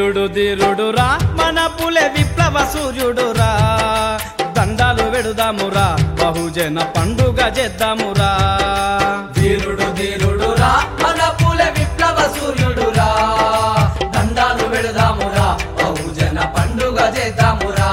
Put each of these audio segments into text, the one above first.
ధీరుడు ధీరుడురా మన పులె విప్లవ సూర్యుడురా దండాలు వెడుదామురా బహుజన పండుగ చేద్దామురా ధీరుడు ధీరుడురా మన పులె విప్లవ సూర్యుడురా దండాలు వెడుదామురా బహుజన పండుగ చేద్దామురా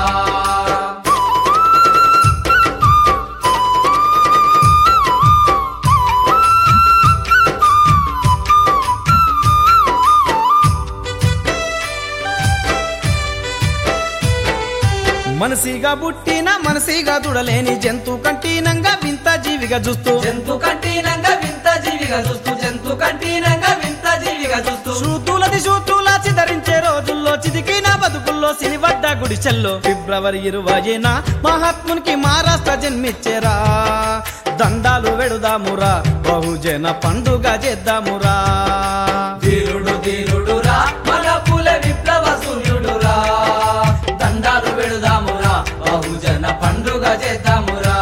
మనసిగా పుట్టిన మనసిగా దుడలేని జంతు కంటీనంగా వింత జీవిగా చూస్తూ జంతు కంటీనంగా వింత జీవిగా చూస్తూ జంతు కంటీనంగా వింత జీవిగా చూస్తూ శూతుల చిధరించే రోజుల్లో చిదికిన బతుకుల్లో సినివడ్డ గుడిచెల్లో ఫిబ్రవరి 20న మహాత్మునికి మహారాష్ట్ర జన్మిచ్చేరా దండాలు వెడుదామురా బహుజన పండుగ చేద్దామురా ధీరుడు ధీరుడురా మన పులె విప్లవ సూర్యుడురా దండాలు వెడుదామురా బహుజన పండుగ చేద్దామురా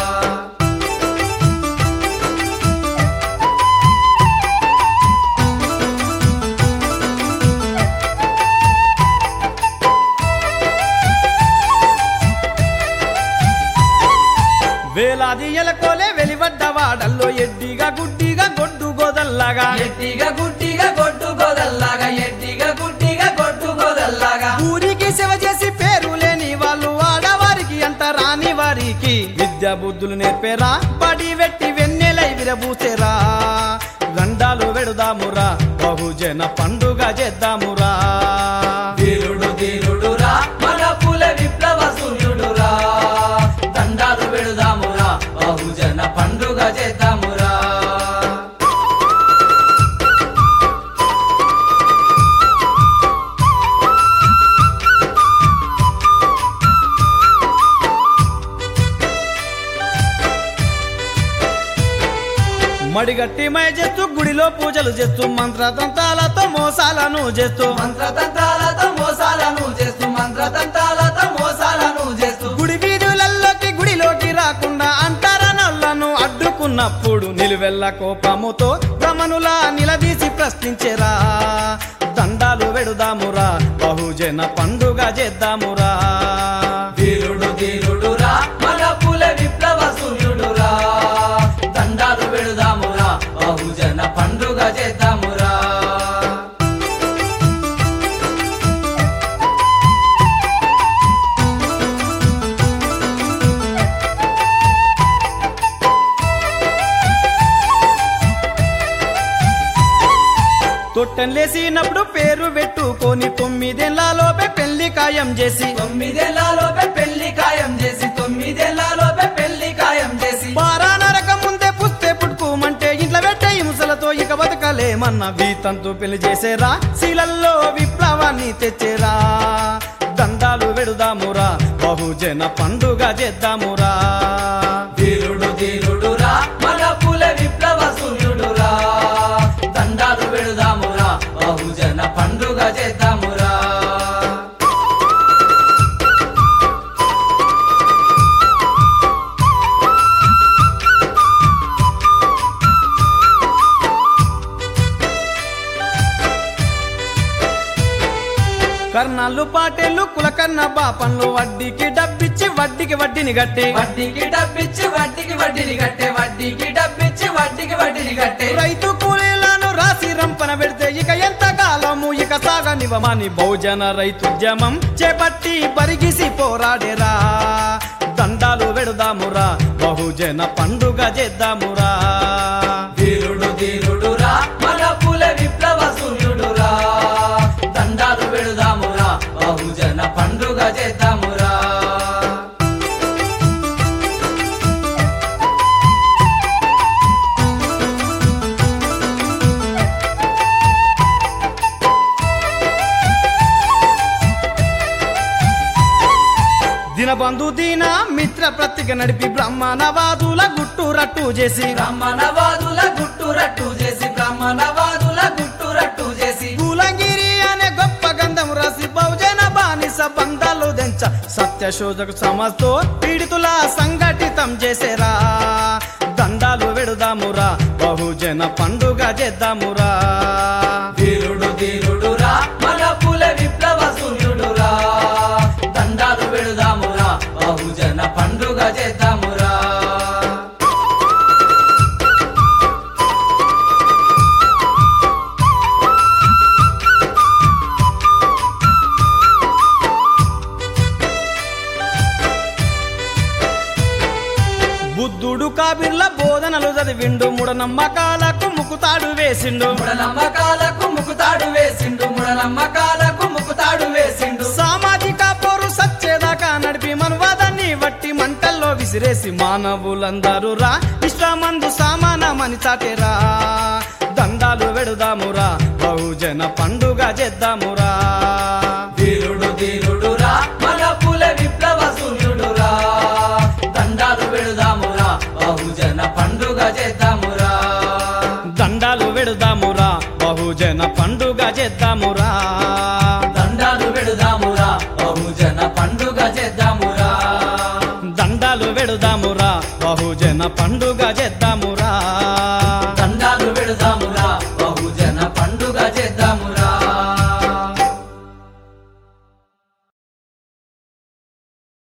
వేలాది ఎలకోలే వెలివడ్డ వాడల్లో ఎడ్డిగా గుడ్డిగా గొడ్డు గోదల్లాగా ఎట్టిగా గుట్టిగా గొడ్డు గోదల్లాగా ఎట్టిగా గుట్టిగా గొడ్డు గోదల్లాగా ఊరికి సేవ చేసి పేరు లేని వాళ్ళు ఆడవారికి అంత రాని వారికి విద్యా బుద్ధులు నేర్పేరా బడి వెట్టి వెన్నెలై విరబూసేరా దండాలు వెడుదామురా బహుజన పండుగ చేద్దామురా ధీరుడు ధీరుడురా మన పులె విప్లవ సూర్యుడురా దండాలు వెడుదామురా బహుజన పండుగ చేద్దామురా మడిగట్టి మై చేస్తూ గుడిలో పూజలు చేస్తూ మంత్రతంత్రాలతో మోసాలను చేస్తూ మంత్రతంత్రాలతో మోసాలను చేస్తూ మంత్రతంత్రాలతో మోసాలను చేస్తూ గుడి వీధులలోకి గుడిలోకి రాకుండా అంటారనలను అడ్డుకున్నప్పుడు నిలువెల్ల కోపముతో గమనులా నిలదీసి ప్రశ్నించేరా దండాలు వెడుదామురా బహుజన పండుగ చేద్దామురా ధీరుడు ధీరుడురా మన పులె విప్లవ సూర్యుడురా దండాలు వెడుదామురా బహుజన పండుగ చేద్దామురా తొట్టెన్లేసినప్పుడు పేరు పెట్టుకొని 9 ఏళ్లలోపే పెళ్లి ఖాయం చేసి 9 ఏళ్లలోపే పెళ్లి ఖాయం చేసి 9 ఏళ్లలోపే పెళ్లి ఖాయం చేసి పారా నరకం ముందే పుస్తే పుట్టుకోమంటే ఇంట్లో పెట్టే హింసలతో ఇక బతకలేమన్న వీతంతో పెళ్లి చేసేరా శీలల్లో విప్లవాన్ని తెచ్చేరా దండాలు వెడుదామురా బహుజన పండుగ చేద్దామురా ధీరుడు ధీరుడురా మన పులె విప్లవ సూర్యుడురా దండాలు వెడుదామురా బహుజన పండుగ చేద్దామురా కర్ణాలు పాటేళ్ళు కులకన్న బాపన్లు వడ్డీకి డబ్బిచ్చి వడ్డీకి వడ్డీని గట్టి వడ్డీకి డబ్బిచ్చి వడ్డీకి వడ్డీని కట్టే వడ్డీకి డబ్బిచ్చి వడ్డీకి వడ్డీని కట్టే రైతు కూలీలను రాసి రంపన పెడితే ఇక ఎంత కాలము ఇక సాగనివ్వమని బహుజన రైతుద్యమం చేపట్టి పరిగిసి పోరాడేరా దండాలు వెడుదామురా బహుజన పండుగ చేద్దామురా ధీరుడు ధీరుడురా మన పులె విప్లవ సూర్యుడురా దండాలు వెడుదామురా బహుజన పండుగ చేద్దామురా దినబంధు దీన మిత్ర ప్రతిక నడిపి బ్రహ్మణవాదుల గుట్టు రట్టు చేసి బ్రహ్మణవాదుల గుట్టు రట్టు చేసి బ్రహ్మణవాదుల గుట్టు రట్టు చేసి పూలంగిరి అనే గొప్ప గంధం రాసి బహుజన బానిస బంధాలు దెంచ సత్యశోధక సమాజ్తో పీడితుల సంఘటితం చేసేరా దండాలు వెడుదామురా బహుజన పండుగ చేద్దామురా ధీరుడు ధీరుడురా మన పులె విప్లవ బిర్ల బోధనలు చదివిండు మూఢనమ్మకాలకు ముకుతాడు వేసిండు మూఢనమ్మకాలకు ముకుతాడు వేసిండు మూఢనమ్మకాలకు ముకుతాడు వేసిండు సామాజిక పోరు సచ్చేదాకా నడిపి మనువాదాన్ని వట్టి మంటల్లో విసిరేసి మానవులందరూ రా ఇష్టమందు సామానమని చాటేరా దండాలు వెడుదామురా బహుజన పండుగ చేద్దామురా ధీరుడు ధీరుడురా మన పుల విప్లవ సూర్యుడురా దండాలు వెడుదామురా బహుజన పండుగ చేద్దామురా దండాలు వెడుదామురా బహుజన పండుగ చేద్దామురా